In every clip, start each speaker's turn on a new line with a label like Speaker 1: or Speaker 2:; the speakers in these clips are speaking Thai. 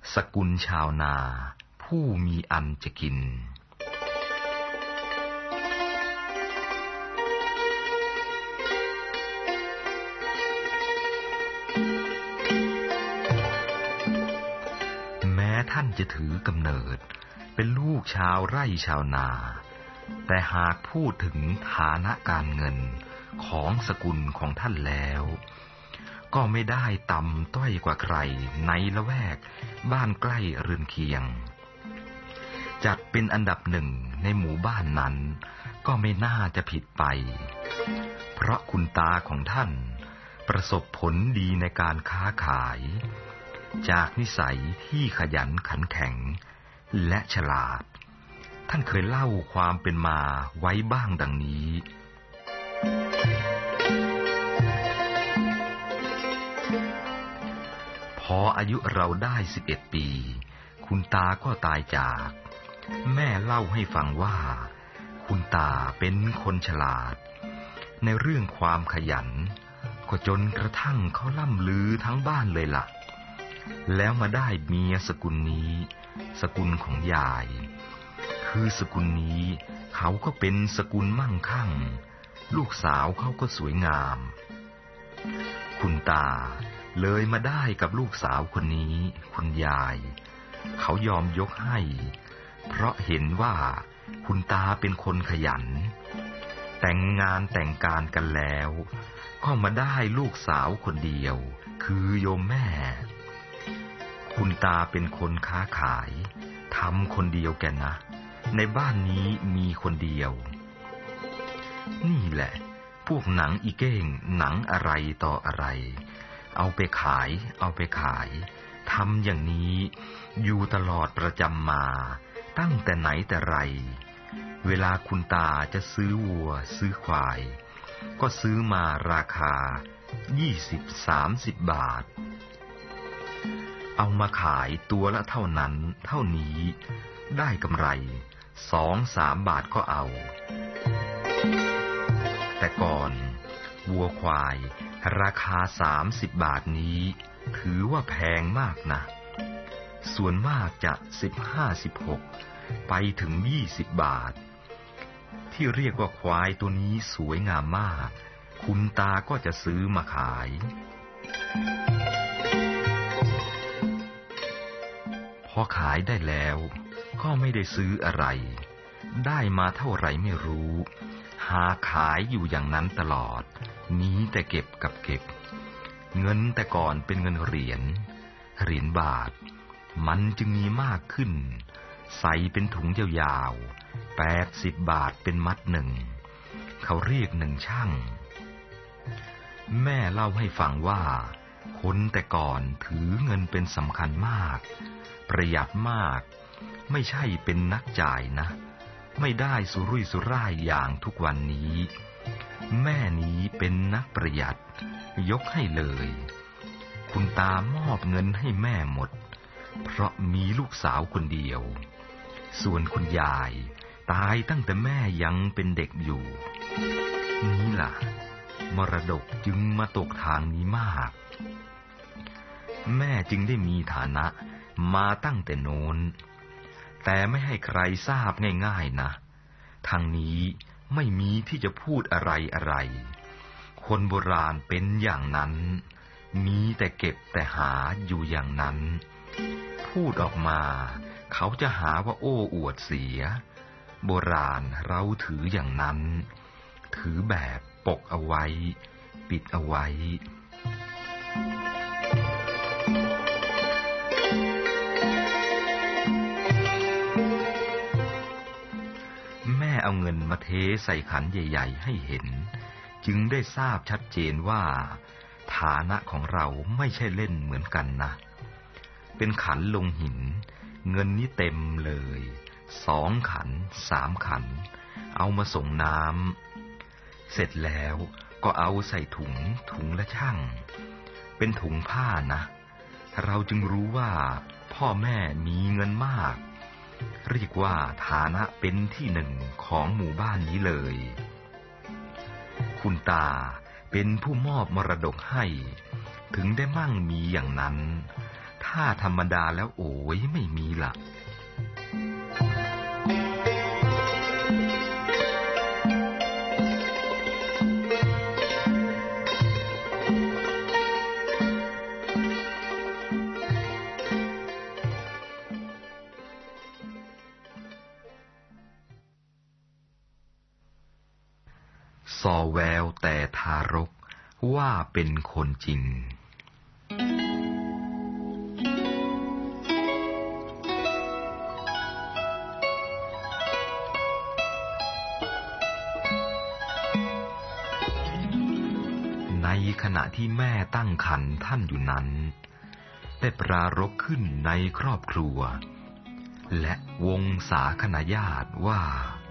Speaker 1: สกุลชาวนาผู้มีอันจะกินแม้ท่านจะถือกำเนิดเป็นลูกชาวไร่ชาวนาแต่หากพูดถึงฐานะการเงินของสกุลของท่านแล้วก็ไม่ได้ต่ำต้อยกว่าใครในละแวกบ้านใกล้เรือนเคียงจัดเป็นอันดับหนึ่งในหมู่บ้านนั้นก็ไม่น่าจะผิดไปเพราะคุณตาของท่านประสบผลดีในการค้าขายจากนิสัยที่ขยันขันแข็งและฉลาดท่านเคยเล่าความเป็นมาไว้บ้างดังนี้พออายุเราได้11 ปีคุณตาก็ตายจากแม่เล่าให้ฟังว่าคุณตาเป็นคนฉลาดในเรื่องความขยันก็จนกระทั่งเขาล่ำลือทั้งบ้านเลยล่ะแล้วมาได้เมียสกุลนี้สกุลของยายคือสกุลนี้เขาก็เป็นสกุลมั่งคั่งลูกสาวเขาก็สวยงามคุณตาเลยมาได้กับลูกสาวคนนี้คุณยายเขายอมยกให้เพราะเห็นว่าคุณตาเป็นคนขยันแต่งงานแต่งการกันแล้วก็มาได้ลูกสาวคนเดียวคือโยมแม่คุณตาเป็นคนค้าขายทำคนเดียวแกนะในบ้านนี้มีคนเดียวนี่แหละพวกหนังอีเก้งหนังอะไรต่ออะไรเอาไปขายทำอย่างนี้อยู่ตลอดประจำมาตั้งแต่ไหนแต่ไรเวลาคุณตาจะซื้อวัวซื้อควายก็ซื้อมาราคา20-30 บาทเอามาขายตัวละเท่านั้นเท่านี้ได้กำไร2-3 บาทก็เอาแต่ก่อนวัวควายราคา30 บาทนี้ถือว่าแพงมากนะส่วนมากจะ15-16ไปถึง20 บาทที่เรียกว่าควายตัวนี้สวยงามมากคุณตาก็จะซื้อมาขายพอขายได้แล้วก็ไม่ได้ซื้ออะไรได้มาเท่าไหร่ไม่รู้หาขายอยู่อย่างนั้นตลอดมีแต่เก็บกับเก็บเงินแต่ก่อนเป็นเงินเหรียญบาทมันจึงมีมากขึ้นใส่เป็นถุงยาวๆ80 บาทเป็นมัดหนึ่งเขาเรียก1 ชั่งแม่เล่าให้ฟังว่าคนแต่ก่อนถือเงินเป็นสำคัญมากประหยัดมากไม่ใช่เป็นนักจ่ายนะไม่ได้สุรุ่ยสุร่ายอย่างทุกวันนี้แม่นี้เป็นนักประหยัดยกให้เลยคุณตามอบเงินให้แม่หมดเพราะมีลูกสาวคนเดียวส่วนคุณยายตายตั้งแต่แม่ยังเป็นเด็กอยู่นี่ล่ะมรดกจึงมาตกทางนี้มากแม่จึงได้มีฐานะมาตั้งแต่โน้นแต่ไม่ให้ใครทราบง่ายๆนะทางนี้ไม่มีที่จะพูดอะไรคนโบราณเป็นอย่างนั้นมีแต่เก็บแต่หาอยู่อย่างนั้นพูดออกมาเขาจะหาว่าโอ้อวดเสียโบราณเราถืออย่างนั้นถือแบบปกเอาไว้ปิดเอาไว้แม่เอาเงินมาเทใส่ขันใหญ่ๆให้เห็นจึงได้ทราบชัดเจนว่าฐานะของเราไม่ใช่เล่นเหมือนกันนะเป็นขันลงหินเงินนี้เต็มเลย2 ขัน3 ขันเอามาส่งน้ำเสร็จแล้วก็เอาใส่ถุงละชั่งเป็นถุงผ้านะเราจึงรู้ว่าพ่อแม่มีเงินมากเรียกว่าฐานะเป็นที่หนึ่งของหมู่บ้านนี้เลยคุณตาเป็นผู้มอบมรดกให้ถึงได้มั่งมีอย่างนั้นฐถ้าธรรมดาแล้วโอ้ยไม่มีล่ะส่อแววแต่ทารกว่าเป็นคนจริงในขณะที่แม่ตั้งครรภ์ท่านอยู่นั้นได้ปรารภขึ้นในครอบครัวและวงศาคณาญาติว่า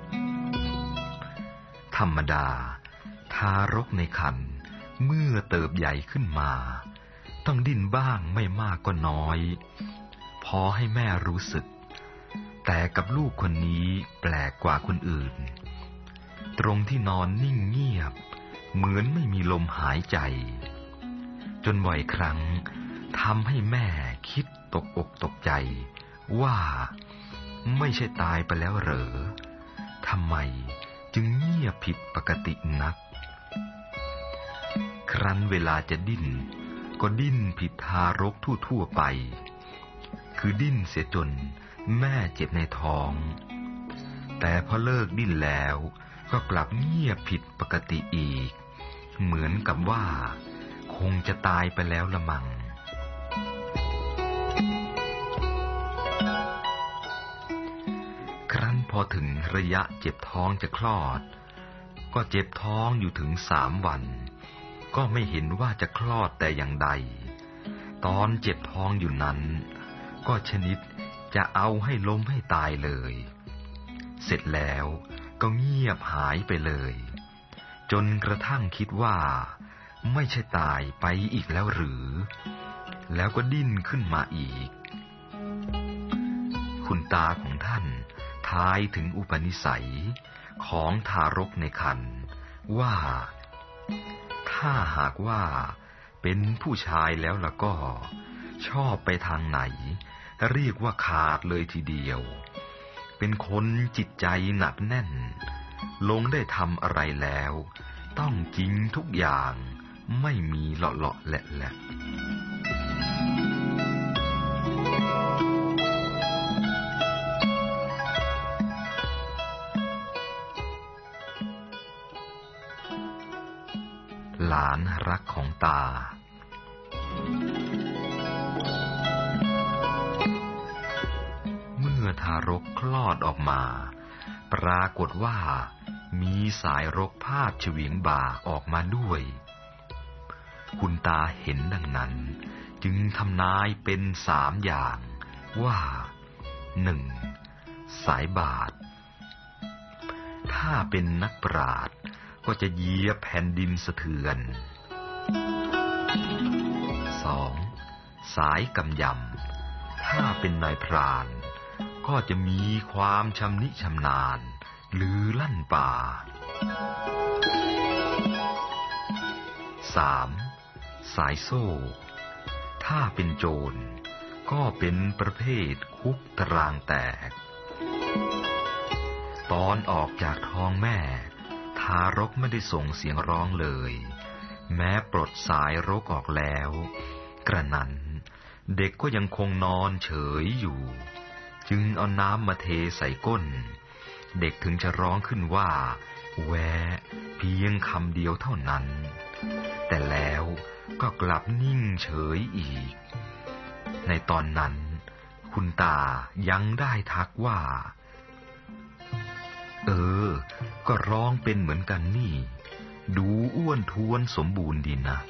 Speaker 1: ธรรมดาทารกในครรภ์เมื่อเติบใหญ่ขึ้นมาต้องดิ้นบ้างไม่มากก็น้อยพอให้แม่รู้สึกแต่กับลูกคนนี้แปลกกว่าคนอื่นตรงที่นอนนิ่งเงียบเหมือนไม่มีลมหายใจจนบ่อยครั้งทำให้แม่คิดตกอกตกใจว่าไม่ใช่ตายไปแล้วเหรอทำไมจึงเงียบผิดปกตินักครั้นเวลาจะดิ้นก็ดิ้นผิดทารกทั่วไปคือดิ้นเสียจนแม่เจ็บในท้องแต่พอเลิกดิ้นแล้วก็กลับเงียบผิดปกติอีกเหมือนกับว่าคงจะตายไปแล้วละมังครั้นพอถึงระยะเจ็บท้องจะคลอดก็เจ็บท้องอยู่ถึง3 วันก็ไม่เห็นว่าจะคลอดแต่อย่างใดตอนเจ็บท้องอยู่นั้นก็ชนิดจะเอาให้ล้มให้ตายเลยเสร็จแล้วก็เงียบหายไปเลยจนกระทั่งคิดว่าไม่ใช่ตายไปอีกแล้วหรือแล้วก็ดิ้นขึ้นมาอีกคุณตาของท่านทายถึงอุปนิสัยของทารกในครรภ์ว่าถ้าหากว่าเป็นผู้ชายแล้วล่ะก็ชอบไปทางไหนเรียกว่าขาดเลยทีเดียวเป็นคนจิตใจหนักแน่นลงได้ทำอะไรแล้วต้องจริงทุกอย่างไม่มีเลาะๆแหละหลานรักของตาเมื่อทารกคลอดออกมาปรากฏว่ามีสายรกพาดเฉวียงบ่าออกมาด้วยคุณตาเห็นดังนั้นจึงทำนายเป็น3 อย่างว่า 1. สายบาทถ้าเป็นนักปราชญ์ก็จะเหยียบแผ่นดินสะเทือน 2. สายกำยำถ้าเป็นนายพรานก็จะมีความชำนิชำนาญลือลั่นป่า 3. สายโซ่ถ้าเป็นโจรก็เป็นประเภทคุกตารางแตกตอนออกจากท้องแม่ทารกไม่ได้ส่งเสียงร้องเลยแม้ปลดสายรกออกแล้วกระนั้นเด็กก็ยังคงนอนเฉยอยู่จึงเอาน้ำมาเทใส่ก้นเด็กถึงจะร้องขึ้นว่าแวะเพียงคำเดียวเท่านั้นแต่แล้วก็กลับนิ่งเฉยอีกในตอนนั้นคุณตายังได้ทักว่าก็ร้องเป็นเหมือนกันนี่ดูอ้วนท้วนสมบูรณ์ดีนะ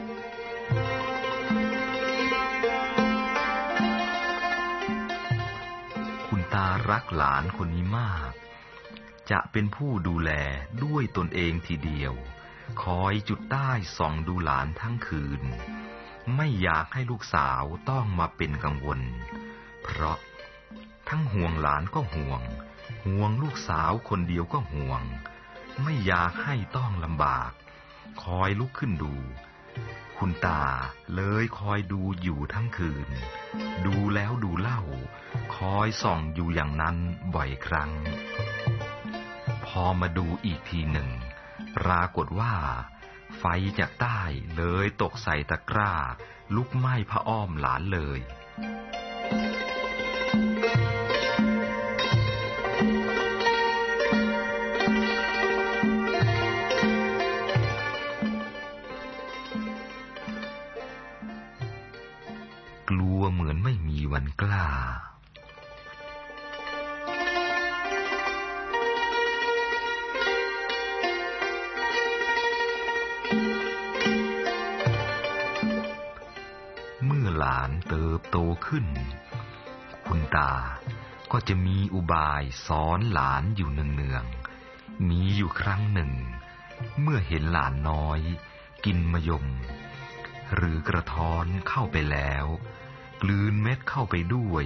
Speaker 1: คุณตารักหลานคนนี้มากจะเป็นผู้ดูแลด้วยตนเองทีเดียวคอยจุดใต้ส่องดูหลานทั้งคืนไม่อยากให้ลูกสาวต้องมาเป็นกังวลเพราะทั้งห่วงหลานก็ห่วงลูกสาวคนเดียวก็ห่วงไม่อยากให้ต้องลำบากคอยลุกขึ้นดูคคุณตาเลยคอยดูอยู่ทั้งคืนดูแล้วดูเล่าคอยส่องอยู่อย่างนั้นบ่อยครั้งพอมาดูอีกทีหนึ่งปรากฏว่าไฟจากใต้เลยตกใส่ตะกร้าลุกไหม้ผ้าอ้อมหลานเลยกลัวเหมือนไม่มีวันกล้าเมื่อหลานเติบโตขึ้นคุณตาก็จะมีอุบายสอนหลานอยู่เนืองๆมีอยู่ครั้งหนึ่งเมื่อเห็นหลานน้อยกินมะยมหรือกระท้อนเข้าไปแล้วกลืนเม็ดเข้าไปด้วย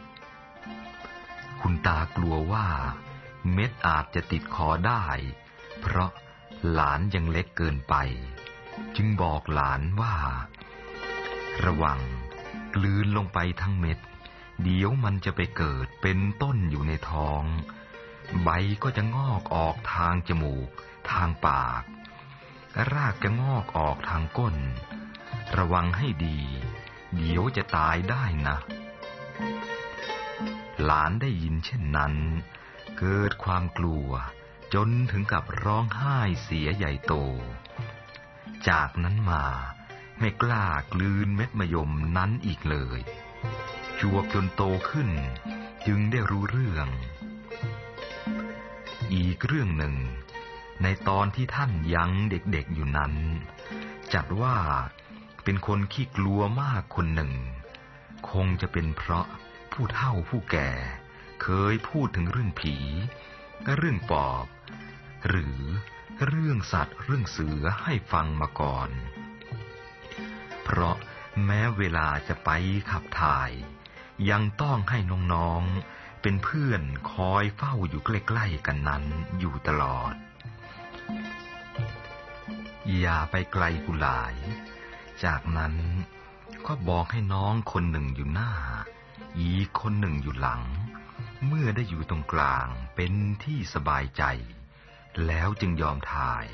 Speaker 1: คุณตากลัวว่าเม็ดอาจจะติดคอได้เพราะหลานยังเล็กเกินไปจึงบอกหลานว่าระวังกลืนลงไปทั้งเม็ดเดี๋ยวมันจะไปเกิดเป็นต้นอยู่ในท้องใบก็จะงอกออกทางจมูกทางปากรากจะงอกออกทางก้นระวังให้ดีเดี๋ยวจะตายได้นะหลานได้ยินเช่นนั้นเกิดความกลัวจนถึงกับร้องไห้เสียใหญ่โตจากนั้นมาไม่กล้ากลืนเม็ดมะยมนั้นอีกเลยจวบจนโตขึ้นจึงได้รู้เรื่องอีกเรื่องหนึ่งในตอนที่ท่านยังเด็กๆอยู่นั้นจัดว่าเป็นคนขี้กลัวมากคนหนึ่งคงจะเป็นเพราะผู้เฒ่าผู้แก่เคยพูดถึงเรื่องผีเรื่องปอบหรือเรื่องสัตว์เรื่องเสือให้ฟังมาก่อนเพราะแม้เวลาจะไปขับถ่ายยังต้องให้น้องๆเป็นเพื่อนคอยเฝ้าอยู่ใกล้ๆกันนั้นอยู่ตลอดอย่าไปไกลกุหลาบจากนั้นก็บอกให้น้องคนหนึ่งอยู่หน้าอีกคนหนึ่งอยู่หลังเมื่อได้อยู่ตรงกลางเป็นที่สบายใจแล้วจึงยอมถ่าย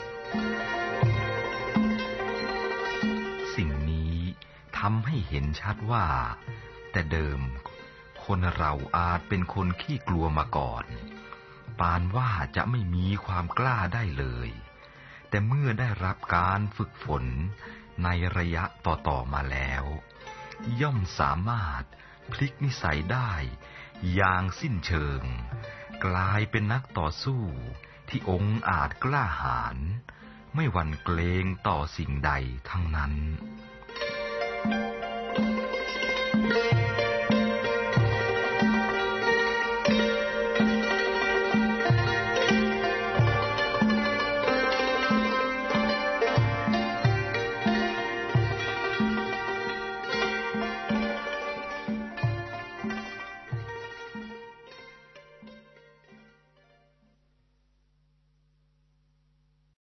Speaker 1: สิ่งนี้ทำให้เห็นชัดว่าแต่เดิมคนเราอาจเป็นคนขี้กลัวมาก่อนปานว่าจะไม่มีความกล้าได้เลยแต่เมื่อได้รับการฝึกฝนในระยะต่อๆมาแล้วย่อมสามารถพลิกนิสัยได้อย่างสิ้นเชิงกลายเป็นนักต่อสู้ที่องอาจกล้าหาญไม่หวั่นเกรงต่อสิ่งใดทั้งนั้น